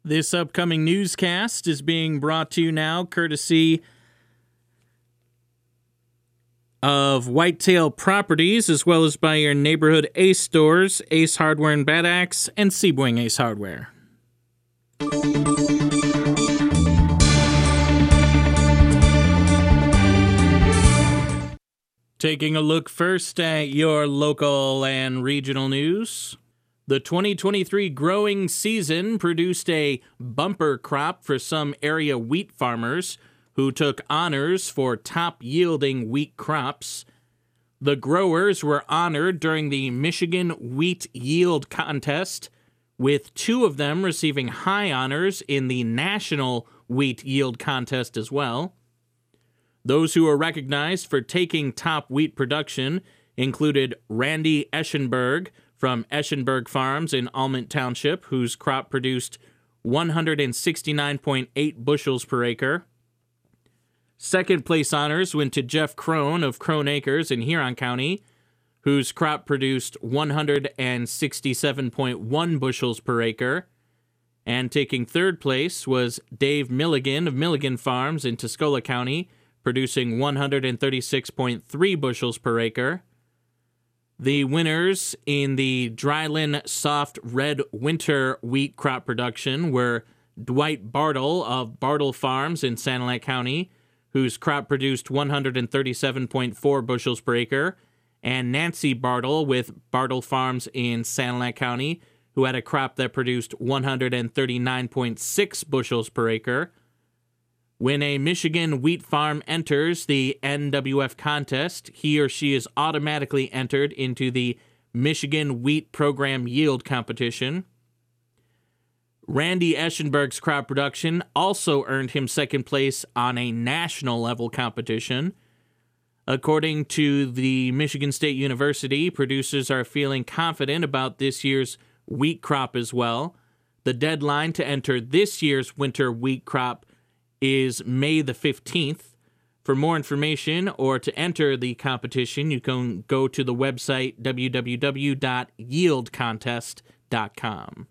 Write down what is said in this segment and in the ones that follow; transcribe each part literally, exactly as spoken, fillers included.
This upcoming newscast is being brought to you now courtesy of Whitetail Properties, as well as by your neighborhood Ace stores, Ace Hardware and Bad Axe, and Sebring Ace Hardware. Taking a look first at your local and regional news. The twenty twenty-three growing season produced a bumper crop for some area wheat farmers who took honors for top-yielding wheat crops. The growers were honored during the Michigan Wheat Yield Contest, with two of them receiving high honors in the National Wheat Yield Contest as well. Those who were recognized for taking top wheat production included Randy Eschenberg from Eschenberg Farms in Almont Township, whose crop produced one hundred sixty-nine point eight bushels per acre. Second place honors went to Jeff Crone of Crone Acres in Huron County, whose crop produced one hundred sixty-seven point one bushels per acre. And taking third place was Dave Milligan of Milligan Farms in Tuscola County, producing one hundred thirty-six point three bushels per acre. The winners in the Dryland Soft Red Winter wheat crop production were Dwight Bartle of Bartle Farms in Sanilac County, whose crop produced one hundred thirty-seven point four bushels per acre, and Nancy Bartle with Bartle Farms in Sanilac County, who had a crop that produced one hundred thirty-nine point six bushels per acre. When a Michigan wheat farm enters the N W F contest, he or she is automatically entered into the Michigan Wheat Program Yield Competition. Randy Eschenberg's crop production also earned him second place on a national level competition. According to the Michigan State University, producers are feeling confident about this year's wheat crop as well. The deadline to enter this year's winter wheat crop is May the fifteenth. For more information or to enter the competition, you can go to the website w w w dot yield contest dot com.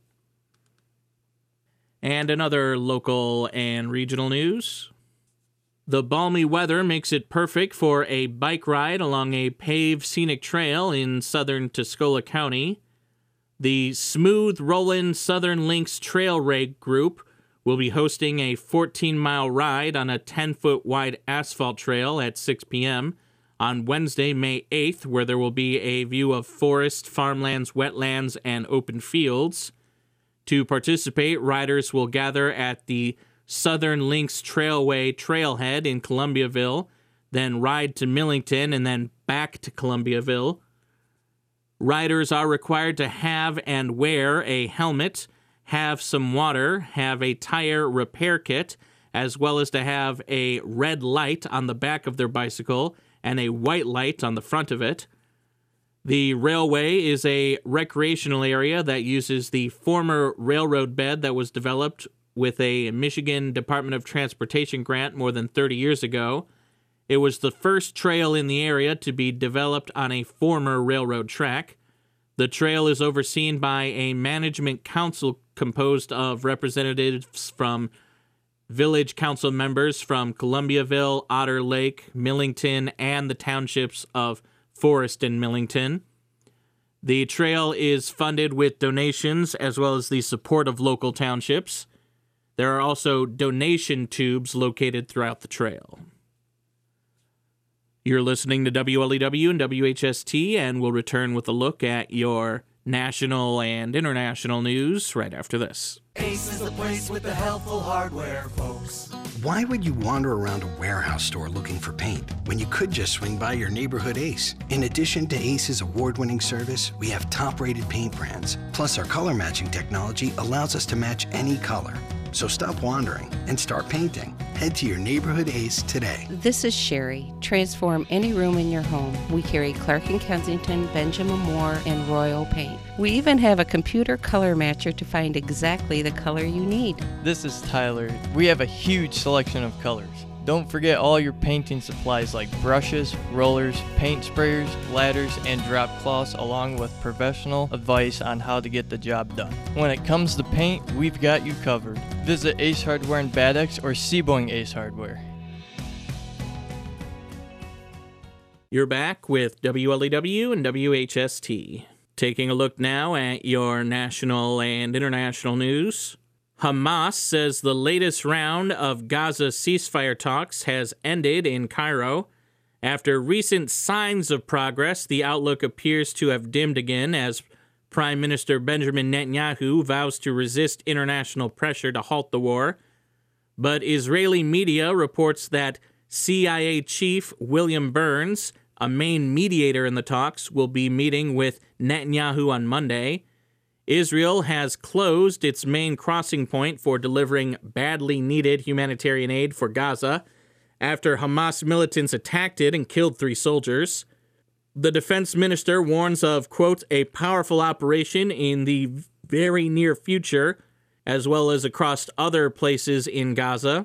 And another local and regional news. The balmy weather makes it perfect for a bike ride along a paved scenic trail in southern Tuscola County. The Smooth Rollin' Southern Links Trail Rig Group will be hosting a fourteen-mile ride on a ten-foot wide asphalt trail at six p.m. on Wednesday, May eighth, where there will be a view of forest, farmlands, wetlands, and open fields. To participate, riders will gather at the Southern Links Trailway trailhead in Columbiaville, then ride to Millington, and then back to Columbiaville. Riders are required to have and wear a helmet, have some water, have a tire repair kit, as well as to have a red light on the back of their bicycle and a white light on the front of it. The railway is a recreational area that uses the former railroad bed that was developed with a Michigan Department of Transportation grant more than thirty years ago. It was the first trail in the area to be developed on a former railroad track. The trail is overseen by a management council composed of representatives from village council members from Columbiaville, Otter Lake, Millington, and the townships of Forest and Millington. The trail is funded with donations as well as the support of local townships. There are also donation tubes located throughout the trail. You're listening to W L E W and W H S T, and we'll return with a look at your national and international news right after this. Ace is the place with the helpful hardware, folks. Why would you wander around a warehouse store looking for paint when you could just swing by your neighborhood Ace? In addition to Ace's award-winning service, we have top-rated paint brands. Plus, our color matching technology allows us to match any color. So stop wandering and start painting. Head to your neighborhood Ace today. This is Sherry. Transform any room in your home. We carry Clark and Kensington, Benjamin Moore, and Royal Paint. We even have a computer color matcher to find exactly the color you need. This is Tyler. We have a huge selection of colors. Don't forget all your painting supplies like brushes, rollers, paint sprayers, ladders, and drop cloths, along with professional advice on how to get the job done. When it comes to paint, we've got you covered. Visit Ace Hardware in Bad Axe or Seaboing Ace Hardware. You're back with W L E W and W H S T. Taking a look now at your national and international news. Hamas says the latest round of Gaza ceasefire talks has ended in Cairo. After recent signs of progress, the outlook appears to have dimmed again as Prime Minister Benjamin Netanyahu vows to resist international pressure to halt the war. But Israeli media reports that C I A chief William Burns, a main mediator in the talks, will be meeting with Netanyahu on Monday. Israel has closed its main crossing point for delivering badly needed humanitarian aid for Gaza after Hamas militants attacked it and killed three soldiers. The defense minister warns of, quote, a powerful operation in the very near future, as well as across other places in Gaza.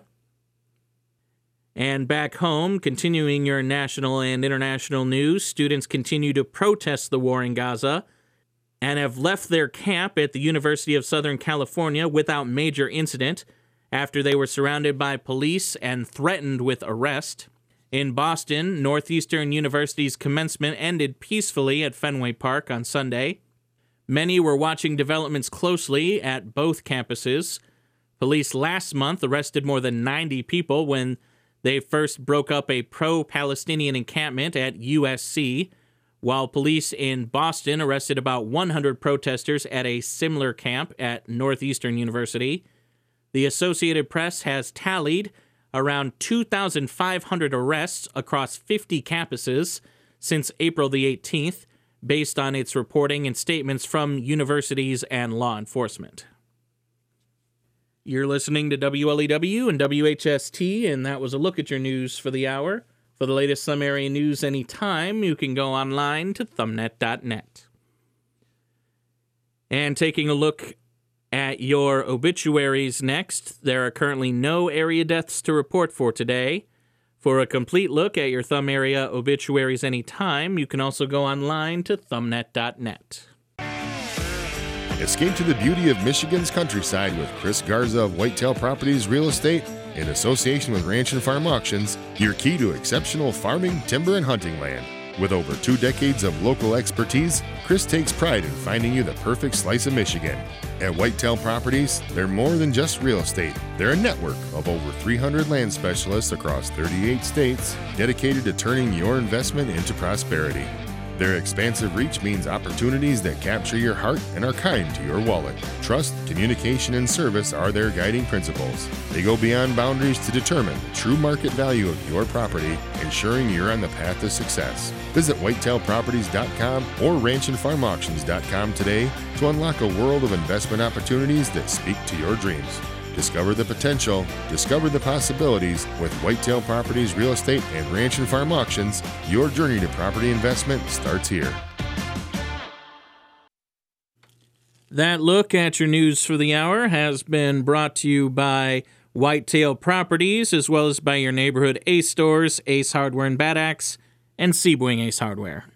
And back home, continuing your national and international news, students continue to protest the war in Gaza and have left their camp at the University of Southern California without major incident after they were surrounded by police and threatened with arrest. In Boston, Northeastern University's commencement ended peacefully at Fenway Park on Sunday. Many were watching developments closely at both campuses. Police last month arrested more than ninety people when they first broke up a pro-Palestinian encampment at U S C, while police in Boston arrested about one hundred protesters at a similar camp at Northeastern University. The Associated Press has tallied around two thousand five hundred arrests across fifty campuses since April the eighteenth, based on its reporting and statements from universities and law enforcement. You're listening to W L E W and W H S T, and that was a look at your news for the hour. For the latest Thumb Area news anytime, you can go online to thumbnet dot net. And taking a look at your obituaries next, there are currently no area deaths to report for today. For a complete look at your Thumb Area obituaries anytime, you can also go online to thumbnet dot net. Escape to the beauty of Michigan's countryside with Chris Garza of Whitetail Properties Real Estate in association with Ranch and Farm Auctions, your key to exceptional farming, timber, and hunting land. With over two decades of local expertise, Chris takes pride in finding you the perfect slice of Michigan. At Whitetail Properties, they're more than just real estate. They're a network of over three hundred land specialists across thirty-eight states dedicated to turning your investment into prosperity. Their expansive reach means opportunities that capture your heart and are kind to your wallet. Trust, communication, and service are their guiding principles. They go beyond boundaries to determine the true market value of your property, ensuring you're on the path to success. Visit whitetail properties dot com or ranch and farm auctions dot com today to unlock a world of investment opportunities that speak to your dreams. Discover the potential, discover the possibilities with Whitetail Properties Real Estate and Ranch and Farm Auctions. Your journey to property investment starts here. That look at your news for the hour has been brought to you by Whitetail Properties, as well as by your neighborhood Ace stores, Ace Hardware and Bad Axe, and Seaboing Ace Hardware.